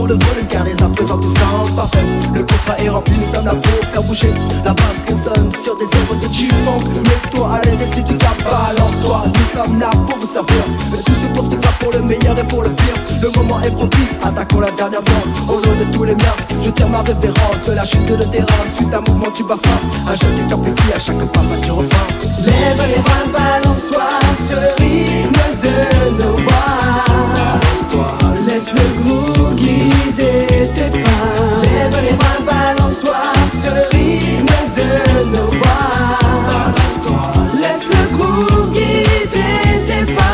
le volume car les à présent tu sens parfait. Le contrat est rempli, nous sommes là pour faire bouger. La basse résonne sur des œuvres de G-Funk. Mets-toi à l'aise et si tu tapes, balance-toi. Nous sommes là pour vous servir. Mais tout c'est pour ce faire pour le meilleur et pour le pire. Le moment est propice, attaquons la dernière danse. Au nom de tous les miens, je tiens ma révérence. De la chute de terrain, suite à un mouvement du bassin. Un geste qui s'amplifie à chaque passage du refrain. Lève les bras, balance-toi, ce rythme de nos voix. Balance-toi, laisse le groove guider tes pas. Lève les bras, balance-toi, ce rythme de nos voix. balance-toi, laisse le groove guider tes pas.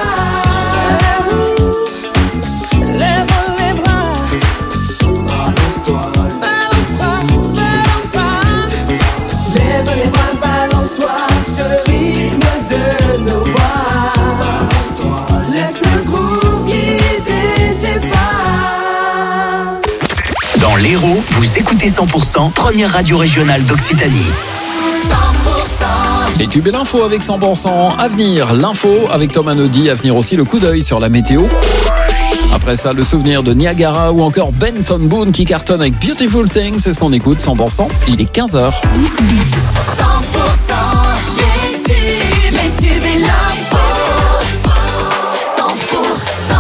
Lève les bras, balance-toi, balance-toi. Lève les bras, balance-toi, ce rythme de nos voix. balance-toi. Laisse le groove guider tes pas. Dans l'Hérault, vous écoutez 100%, première radio régionale d'Occitanie. 100%. Les tubes et l'info avec 100%. À venir, l'info avec Thomas Naudy. À venir aussi le coup d'œil sur la météo. Après ça, le souvenir de Niagara ou encore Benson Boone qui cartonne avec Beautiful Things. C'est ce qu'on écoute 100%. Il est 15h. 100%, les tubes et l'info. 100%.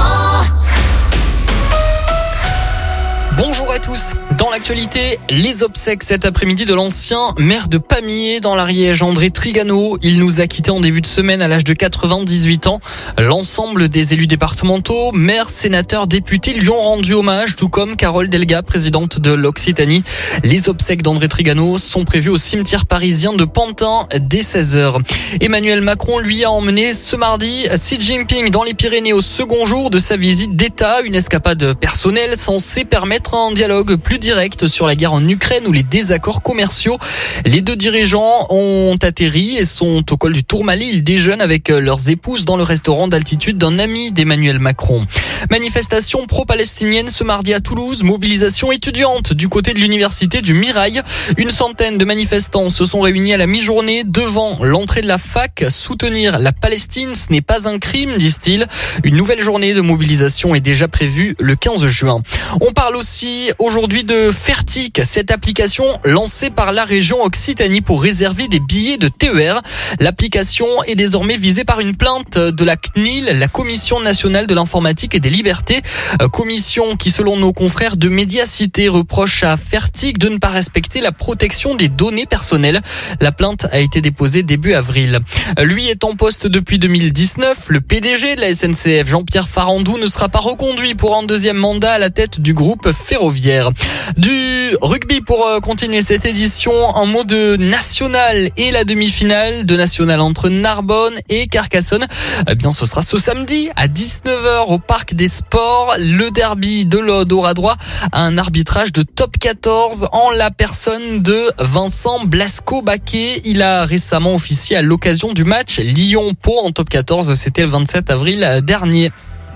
Bonjour à tous. Dans l'actualité, les obsèques cet après-midi de l'ancien maire de Pamiers dans l'Ariège, André Trigano. Il nous a quittés en début de semaine à l'âge de 98 ans. L'ensemble des élus départementaux, maires, sénateurs, députés lui ont rendu hommage, tout comme Carole Delga, présidente de l'Occitanie. Les obsèques d'André Trigano sont prévues au cimetière parisien de Pantin dès 16h. Emmanuel Macron, lui, a emmené ce mardi Xi Jinping dans les Pyrénées au second jour de sa visite d'État. Une escapade personnelle censée permettre un dialogue plus direct sur la guerre en Ukraine ou les désaccords commerciaux. Les deux dirigeants ont atterri et sont au col du Tourmalet. Ils déjeunent avec leurs épouses dans le restaurant d'altitude d'un ami d'Emmanuel Macron. Manifestation pro-palestinienne ce mardi à Toulouse. Mobilisation étudiante du côté de l'université du Mirail. Une centaine de manifestants se sont réunis à la mi-journée devant l'entrée de la fac. Soutenir la Palestine, ce n'est pas un crime, disent-ils. Une nouvelle journée de mobilisation est déjà prévue le 15 juin. On parle aussi aujourd'hui de Fertic, cette application lancée par la région Occitanie pour réserver des billets de TER. L'application est désormais visée par une plainte de la CNIL, la Commission nationale de l'informatique et des libertés. Commission qui, selon nos confrères de Médiacité, reproche à Fertic de ne pas respecter la protection des données personnelles. La plainte a été déposée début avril. Lui est en poste depuis 2019. Le PDG de la SNCF, Jean-Pierre Farandou, ne sera pas reconduit pour un deuxième mandat à la tête du groupe ferroviaire. Du rugby pour continuer cette édition, un mot de national et la demi-finale de national entre Narbonne et Carcassonne. Eh bien, ce sera ce samedi à 19h au Parc des Sports. Le derby de l'Aude aura droit à un arbitrage de top 14 en la personne de Vincent Blasco-Baquet. Il a récemment officié à l'occasion du match Lyon-Pau en top 14. C'était le 27 avril dernier.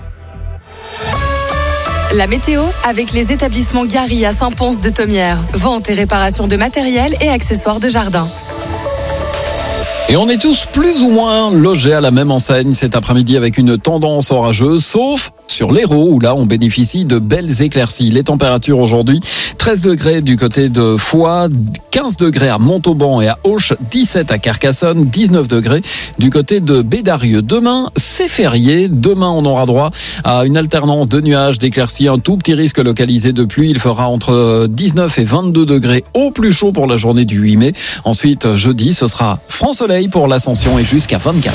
La météo avec les établissements Gary à Saint-Pons de Thomières. Vente et réparation de matériel et accessoires de jardin. Et on est tous plus ou moins logés à la même enseigne cet après-midi avec une tendance orageuse, sauf sur l'Hérault où là on bénéficie de belles éclaircies. Les températures aujourd'hui, 13 degrés du côté de Foix, 15 degrés à Montauban et à Auch, 17 à Carcassonne, 19 degrés du côté de Bédarieux. Demain, c'est férié. Demain, on aura droit à une alternance de nuages, d'éclaircies, un tout petit risque localisé de pluie. Il fera entre 19 et 22 degrés au plus chaud pour la journée du 8 mai. Ensuite, jeudi, ce sera franc soleil pour l'Ascension et jusqu'à 24.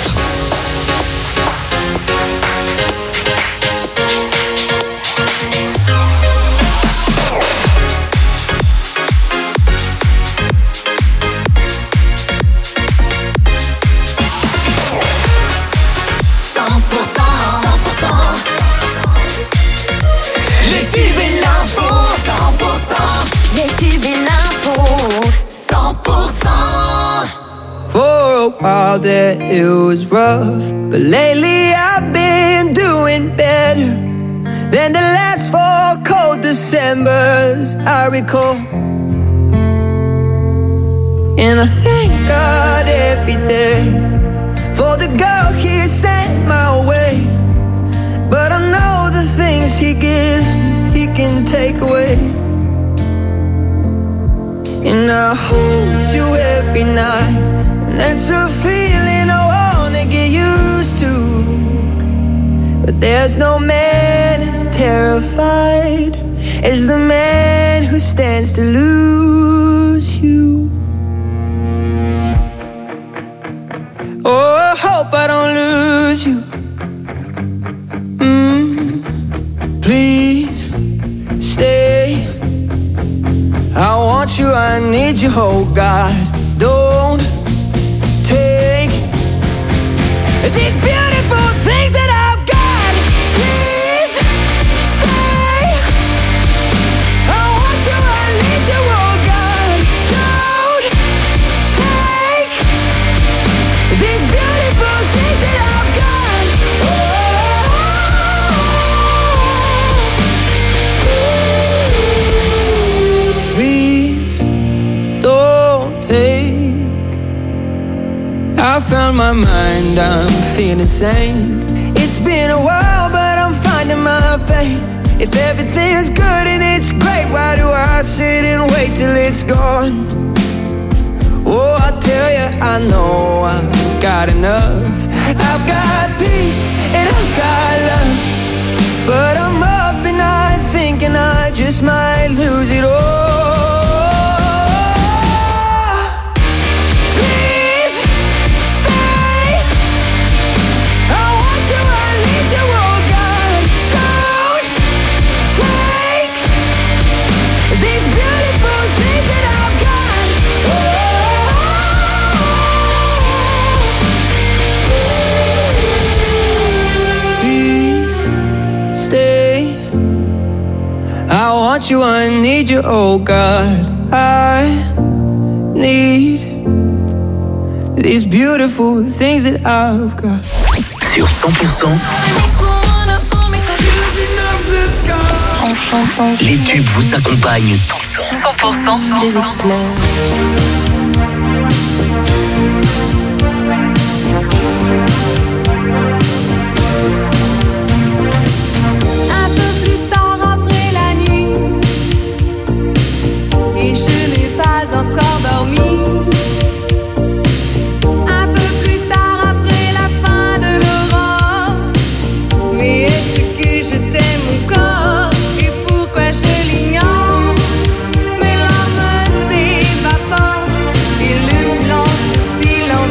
While there it was rough, but lately I've been doing better than the last 4 cold Decembers I recall. And I thank God every day for the girl He sent my way. But I know the things He gives me, He can take away. And I hold you every night, and that's a feeling I wanna get used to. But there's no man as terrified as the man who stands to lose you. Oh, I hope I don't lose you. Please stay. I want you, I need you, oh God. Don't take these beautiful things that I've got. Please stay. I want you, I need you, oh God. Don't take these beautiful things that I've got. Please don't take. I found my mind, I'm feeling sane. It's been a while, but I'm finding my faith. If everything's good and it's great, why do I sit and wait till it's gone? Oh, I tell you, I know I've got enough. I've got peace and I've got love, but I'm up at night thinking I just might lose it all. Please stay. I want you, I need you, oh God. Don't take these beautiful things that I've got. Please stay. I want you, I need you, oh God. I need these beautiful things that I've got. Sur 100%, les tubes vous accompagnent tout le temps. 100% des Un peu plus tard après la nuit, et je n'ai pas encore dormi. Un peu plus tard après la fin de l'aurore, mais est-ce que je t'aime encore et pourquoi je l'ignore? Mes larmes s'évaporent et le silence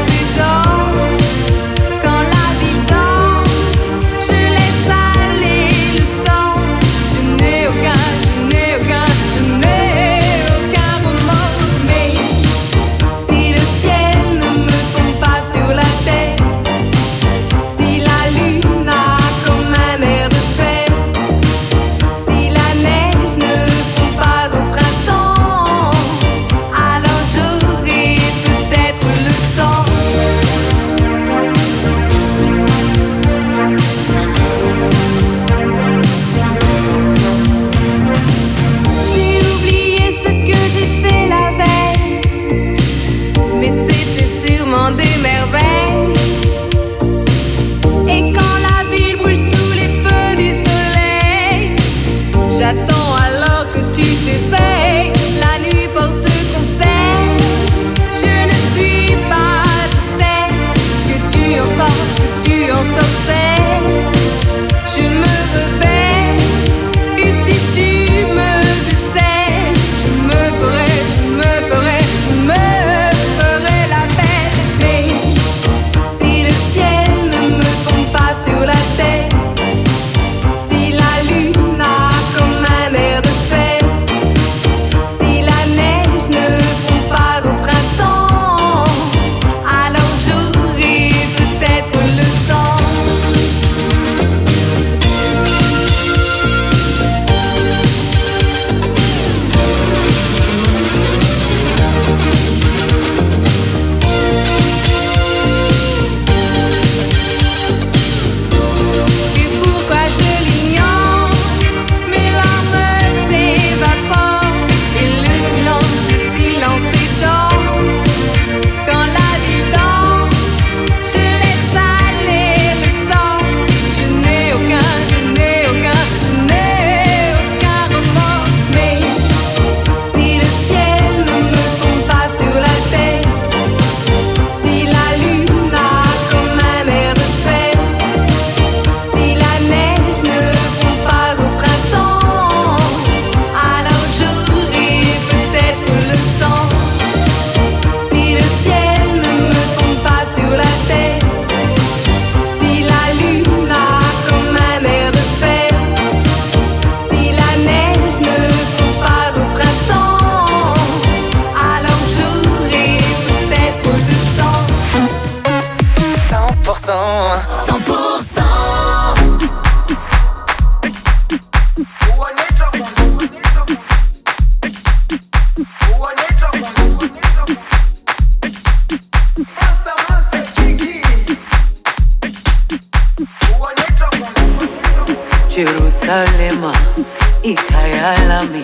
ikhaya lami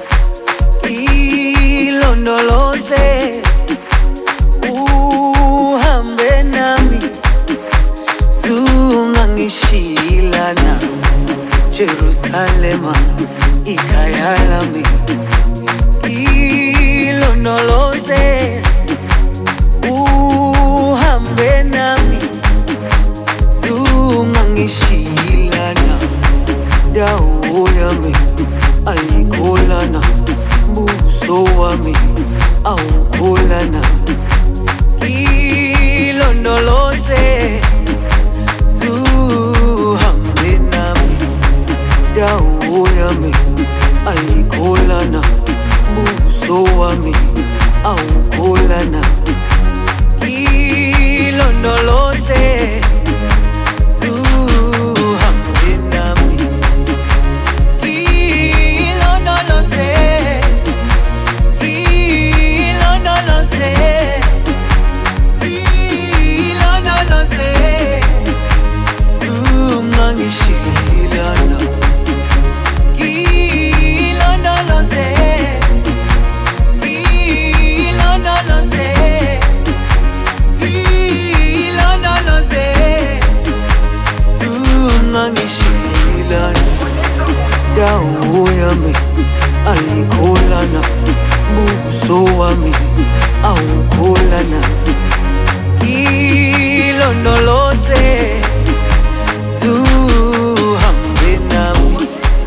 ilondoloze uhambe nami zungangishilana Jerusalema ikhaya lami ilondoloze uhambe nami zungangishilana dawo yami ayikholana buso wami awukholana ilondoloze zuhambe nami dawo yami ayikholana buso wami awukholana ilondoloze dawo yami ayikholana buso wami awukholana ilondoloze zuhambe nami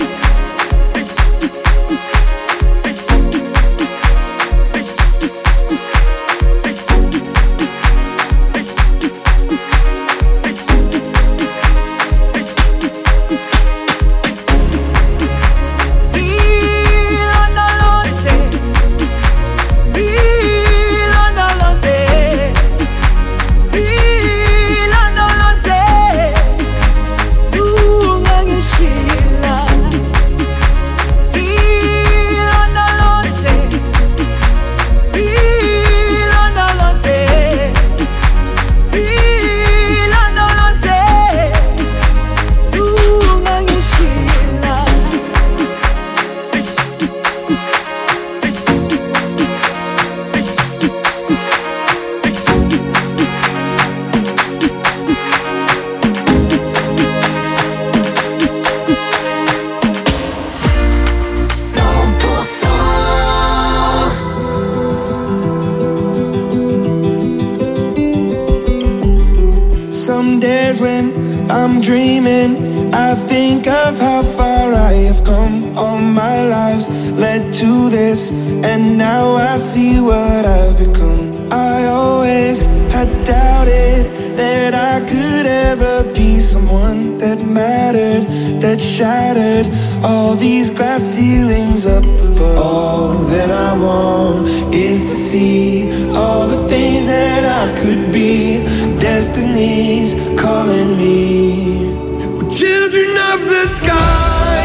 Some days when I'm dreaming, I think of how far I have come. All my lives led to this, and now I see what I've become. I always had doubted that I could ever be someone that mattered, that shattered all these glass ceilings up above. All that I want is to see all the things that I could be. Destiny's calling me. We're children of the sky,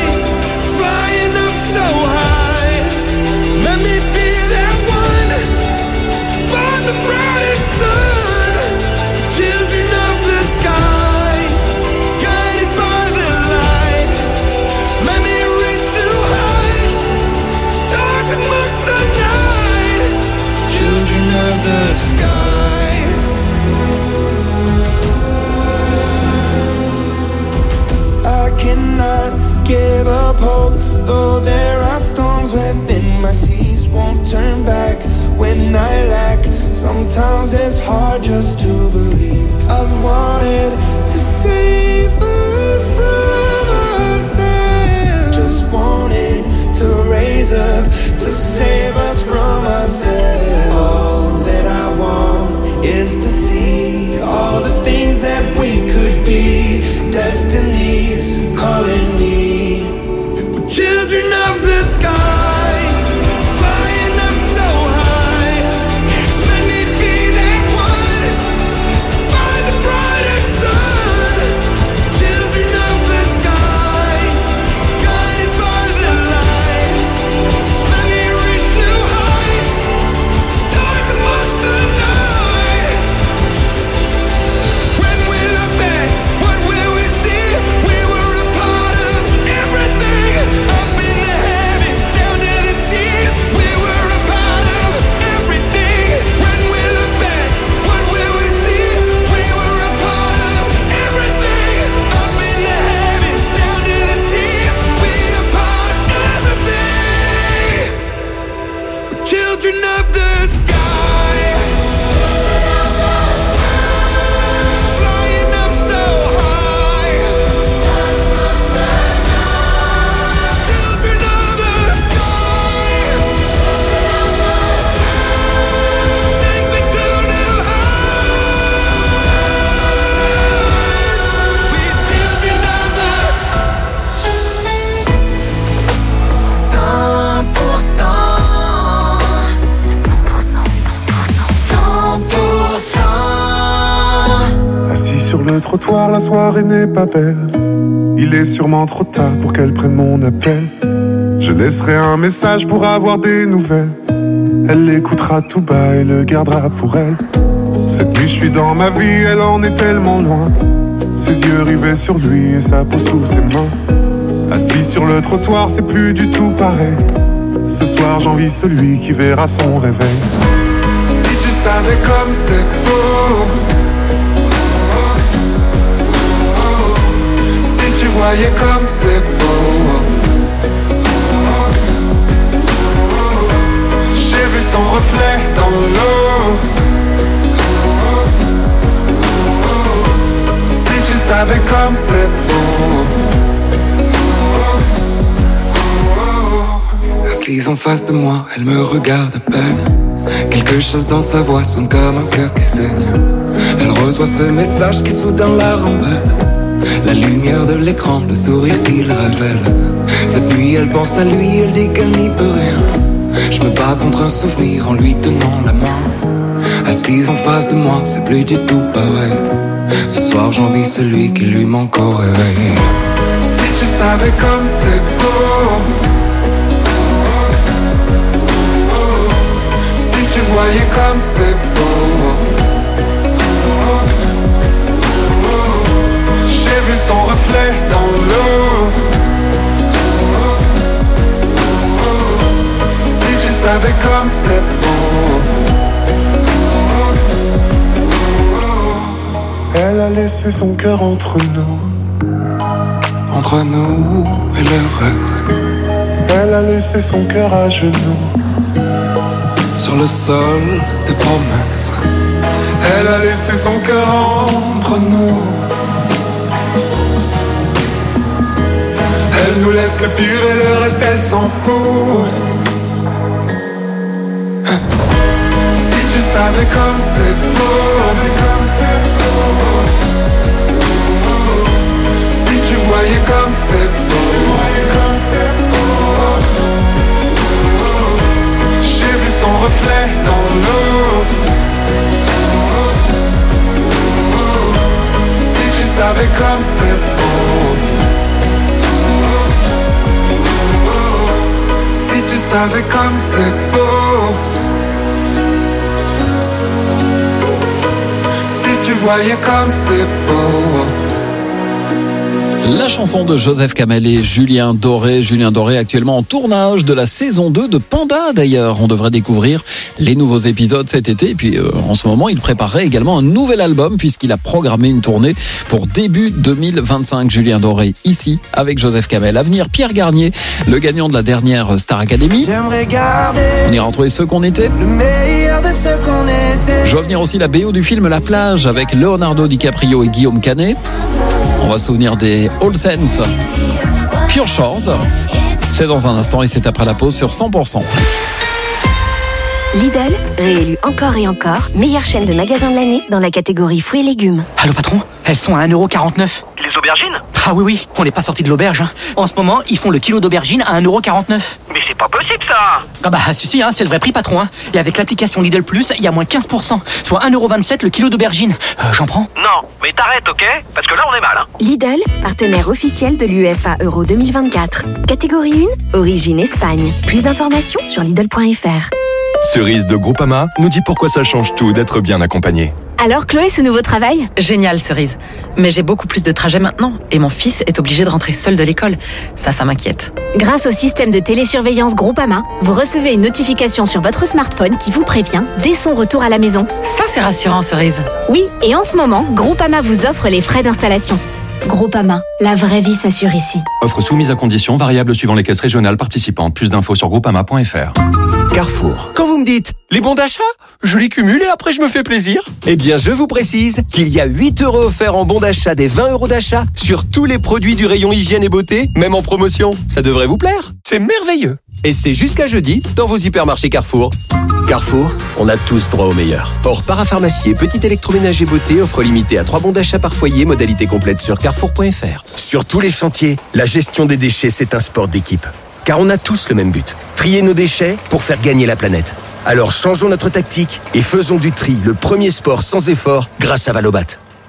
flying up so high. Let me be that one to find the brightest sun. Children of the sky, guided by the light. Let me reach new heights, stars amongst the night. Children of the sky. Cannot give up hope, though there are storms within my seas. Won't turn back when I lack. Sometimes it's hard just to believe. I've wanted to save us from ourselves. Just wanted to raise up to save us from ourselves. All that I want is to see all the things that we could be. Destiny's calling me. We're children of the sky, flying up so high. Let me be that one to find the brightest sun. trottoir, la soirée n'est pas belle. Il est sûrement trop tard pour qu'elle prenne mon appel. Je laisserai un message pour avoir des nouvelles. Elle l'écoutera tout bas et le gardera pour elle. Cette nuit je suis dans ma vie, elle en est tellement loin. Ses yeux rivés sur lui et sa peau sous ses mains. Assis sur le trottoir, c'est plus du tout pareil. Ce soir j'envie celui qui verra son réveil. Si tu savais comme c'est beau, si tu voyais comme c'est beau. J'ai vu son reflet dans l'eau. Si tu savais comme c'est beau. Assise en face de moi, elle me regarde à peine. Quelque chose dans sa voix sonne comme un cœur qui saigne. Elle reçoit ce message qui soudain la rembelle. La lumière de l'écran, le sourire qu'il révèle. Cette nuit elle pense à lui, elle dit qu'elle n'y peut rien. Je me bats contre un souvenir en lui tenant la main. Assise en face de moi, c'est plus du tout pareil. Ce soir j'envie celui qui lui manque au réveil. Si tu savais comme c'est beau. Si tu voyais comme c'est beau. J'ai vu son reflet dans l'eau. Si tu savais comme c'est beau. Elle a laissé son cœur entre nous et le reste. Elle a laissé son cœur à genoux sur le sol des promesses. Elle a laissé son cœur entre nous. Elle nous laisse le pire et le reste elle s'en fout. Si tu savais comme c'est beau. Si tu voyais comme c'est beau. J'ai vu son reflet dans l'eau. Si tu savais comme c'est beau. Si tu savais comme c'est beau. Si tu voyais comme c'est beau. La chanson de Joseph Kamel et Julien Doré. Julien Doré actuellement en tournage de la saison 2 de Panda d'ailleurs. On devrait découvrir les nouveaux épisodes cet été. Et puis en ce moment, il préparerait également un nouvel album puisqu'il a programmé une tournée pour début 2025. Julien Doré ici avec Joseph Kamel. À venir, Pierre Garnier, le gagnant de la dernière Star Academy. On ira retrouver ceux qu'on était. Le meilleur de ce qu'on était. Je vais venir aussi la BO du film La Plage avec Leonardo DiCaprio et Guillaume Canet. On va se souvenir des All Saints, Pure Shores. C'est dans un instant et c'est après la pause sur 100%. Lidl, réélu encore et encore, meilleure chaîne de magasins de l'année dans la catégorie fruits et légumes. Allô patron, elles sont à 1,49€. Les aubergines ? Ah oui, on n'est pas sorti de l'auberge. En ce moment, ils font le kilo d'aubergines à 1,49€. Mais c'est pas possible ça. Ah bah si, c'est le vrai prix patron. Et avec l'application Lidl Plus, il y a moins 15%, soit 1,27€ le kilo d'aubergines. J'en prends ? Non, mais t'arrêtes, ok ? Parce que là on est mal. Lidl, partenaire officiel de l'UEFA Euro 2024. Catégorie 1, origine Espagne. Plus d'informations sur Lidl.fr. Cerise de Groupama nous dit pourquoi ça change tout d'être bien accompagné. Alors Chloé, ce nouveau travail ? Génial Cerise. Mais j'ai beaucoup plus de trajets maintenant et mon fils est obligé de rentrer seul de l'école. Ça m'inquiète. Grâce au système de télésurveillance Groupama, vous recevez une notification sur votre smartphone qui vous prévient dès son retour à la maison. Ça c'est rassurant Cerise. Oui, et en ce moment, Groupama vous offre les frais d'installation. Groupama, la vraie vie s'assure ici. Offre soumise à conditions, variables suivant les caisses régionales participantes. Plus d'infos sur groupama.fr. Carrefour. Quand vous me dites les bons d'achat, je les cumule et après je me fais plaisir. Eh bien, je vous précise qu'il y a 8€ offerts en bons d'achat des 20€ d'achat sur tous les produits du rayon hygiène et beauté, même en promotion. Ça devrait vous plaire. C'est merveilleux. Et c'est jusqu'à jeudi dans vos hypermarchés Carrefour. Carrefour, on a tous droit au meilleur. Or, parapharmacie et petit électroménager beauté offre limitée à 3 bons d'achat par foyer, modalité complète sur carrefour.fr. Sur tous les chantiers, la gestion des déchets, c'est un sport d'équipe. Car on a tous le même but, trier nos déchets pour faire gagner la planète. Alors changeons notre tactique et faisons du tri le premier sport sans effort grâce à Valobat.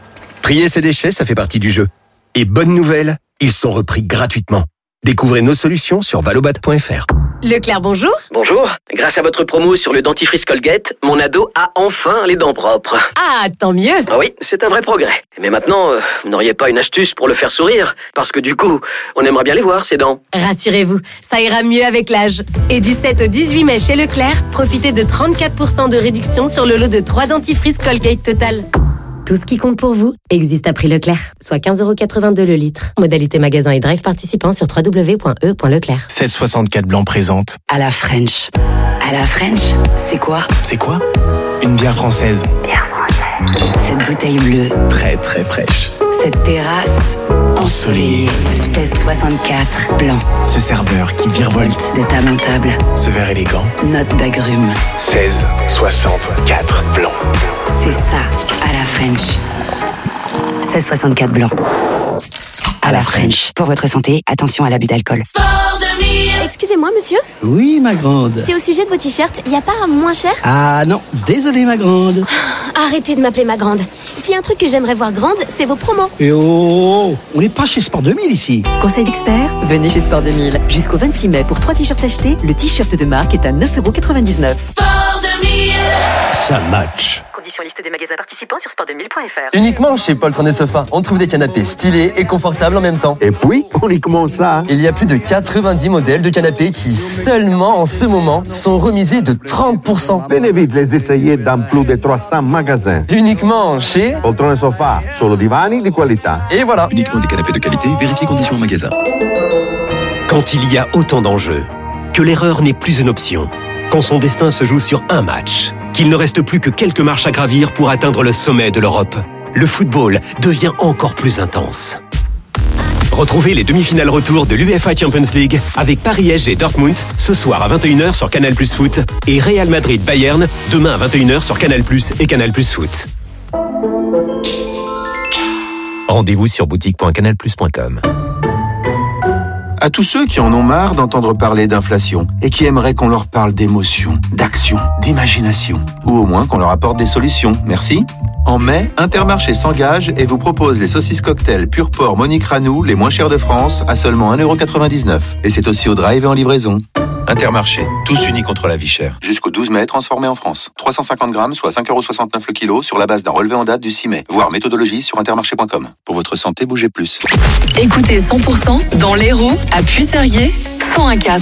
Trier ses déchets, ça fait partie du jeu. Et bonne nouvelle, ils sont repris gratuitement. Découvrez nos solutions sur valobat.fr. Leclerc, bonjour. Bonjour. Grâce à votre promo sur le dentifrice Colgate, mon ado a enfin les dents propres. Ah, tant mieux. Ah oui, c'est un vrai progrès. Mais maintenant, vous n'auriez pas une astuce pour le faire sourire? Parce que du coup, on aimerait bien les voir, ses dents. Rassurez-vous, ça ira mieux avec l'âge. Et du 7 au 18 mai chez Leclerc, profitez de 34% de réduction sur le lot de 3 dentifrices Colgate Total. Tout ce qui compte pour vous existe à prix Leclerc, soit 15,82€ le litre. Modalité magasin et drive participant sur www.e.leclerc. 1664 blanc présente. À la French. À la French, c'est quoi? C'est quoi? Une bière française. Bière française. Cette bouteille bleue. Très très fraîche. Cette terrasse ensoleillée. 1664 blanc. Ce serveur qui virevolte de table en table. Ce verre élégant. Note d'agrumes. 1664 blanc. C'est ça, à la French. 1664 blanc. À la French. Pour votre santé, attention à l'abus d'alcool. Excusez-moi, monsieur. Oui, ma grande. C'est au sujet de vos t-shirts. Il n'y a pas un moins cher? Ah non, désolé, ma grande. Arrêtez de m'appeler ma grande. S'il y a un truc que j'aimerais voir grande, c'est vos promos. Et oh, on n'est pas chez Sport 2000 ici. Conseil d'expert, venez chez Sport 2000. Jusqu'au 26 mai, pour 3 t-shirts achetés, le t-shirt de marque est à 9,99€. Sport 2000. Ça match. Conditions liste des magasins participants sur sport2000.fr. Uniquement chez Paul Trône Sofa, on trouve des canapés stylés et confortables en même temps. Et puis, uniquement ça. Il y a plus de 90 modèles de canapés qui, seulement en ce moment, sont remisés de 30%. Venez vite les essayer dans plus de 300 magasins. Uniquement chez Poltrone Sofa, solo divani di qualità. Et voilà. Uniquement des canapés de qualité, vérifiez conditions au magasin. Quand il y a autant d'enjeux, que l'erreur n'est plus une option, quand son destin se joue sur un match, qu'il ne reste plus que quelques marches à gravir pour atteindre le sommet de l'Europe, le football devient encore plus intense. Retrouvez les demi-finales retour de l'UEFA Champions League avec Paris SG Dortmund ce soir à 21h sur Canal+ Foot et Real Madrid Bayern demain à 21h sur Canal+ et Canal+ Foot. Rendez-vous sur boutique.canalplus.com. À tous ceux qui en ont marre d'entendre parler d'inflation et qui aimeraient qu'on leur parle d'émotion, d'action, d'imagination, ou au moins qu'on leur apporte des solutions, merci. En mai, Intermarché s'engage et vous propose les saucisses cocktail pur porc Monique Ranou, les moins chères de France, à seulement 1,99€. Et c'est aussi au drive et en livraison. Intermarché, tous unis contre la vie chère. Jusqu'au 12 mai, transformé en France. 350 grammes, soit 5,69€ le kilo, sur la base d'un relevé en date du 6 mai. Voir méthodologie sur intermarché.com. Pour votre santé, bougez plus. Écoutez 100% dans l'Hérault, à Puy-Serrier, 101.4.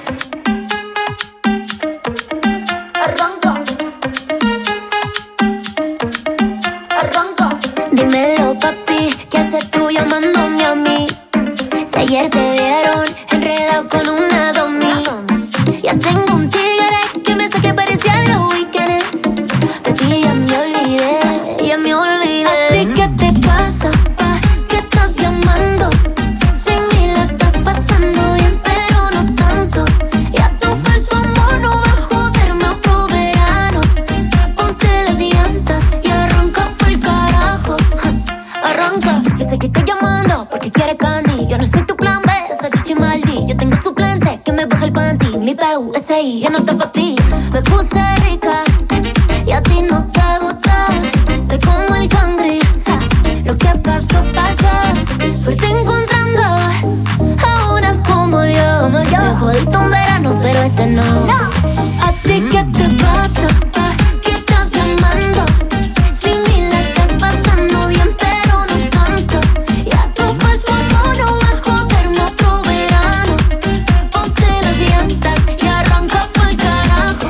Dímelo, papi, ¿qué haces tú llamándome a mí? Si ayer te vieron enredado con una domi. Ya tengo un tigre que me hace que parecía los weekends. De ti ya me olvidé, ya me olvidé. ¿A ti qué te pasa, pa? ¿Qué estás llamando? Sin mí la estás pasando bien, pero no tanto. Ya tu falso amor no va a joderme otro verano. Ponte las llantas y arranca pa'l carajo. Arranca, yo sé que estoy llamando porque quieres candy. Yo no soy tu plan B, esa chichi maldi. Yo tengo suplente que me baja el panty. Mi PUSI, ya no está pa' ti. Me puse rica y a ti no te gusta. Estoy como el cangri. Lo que pasó, pasó. Suerte encontrando a una como yo. Me jodiste un verano, pero este no. ¿A ti qué te pasa, pa? ¿Qué estás llamando? Sin mí la estás pasando bien, pero no tanto. Ya tu falso amor no va a joderme otro verano. Ponte las llantas y arranca pa'l carajo.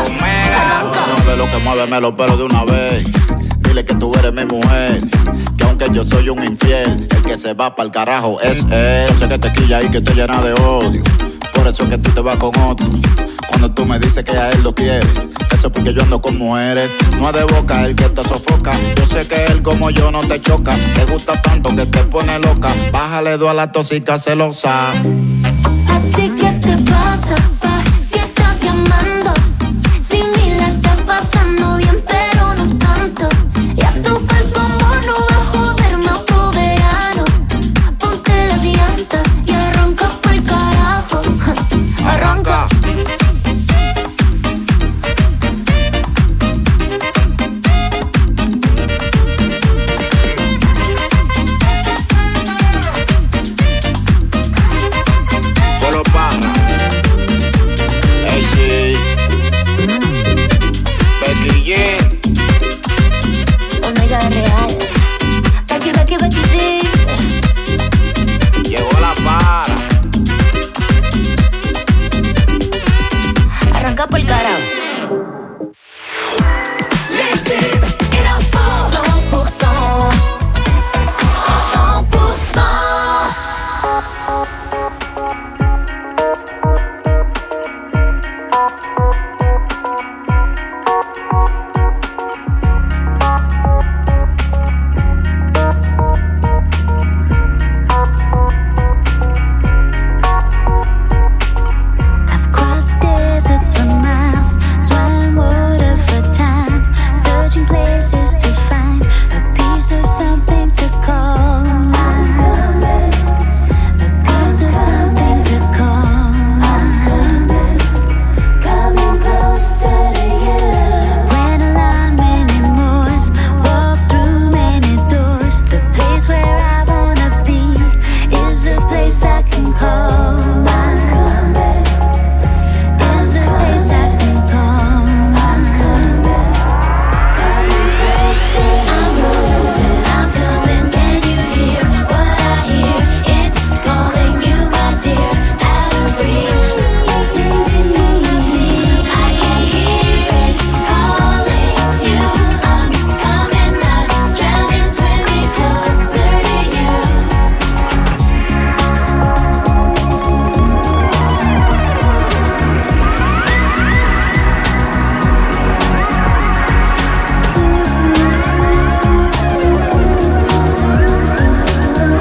No de lo que mueve los pelos de una vez. Dile que tú eres mi mujer, que aunque yo soy un infiel, el que se va pa'l carajo es él. Yo sé que te quilla y que te llena de odio, por eso es que tú te vas con otro. Cuando tú me dices que a él lo quieres, eso es porque yo ando con mujeres. No es de boca el que te sofoca, yo sé que él como yo no te choca. Te gusta tanto que te pone loca, bájale 2 a la tóxica celosa. ¿A ti qué te pasa, pa? ¿Qué estás llamando? Sin mí la estás pasando bien, pero no tanto. Ya tu falso amor no va a joderme otro verano. Ponte las llantas y arranca pa'l carajo. Arranca. va pa'l carajo.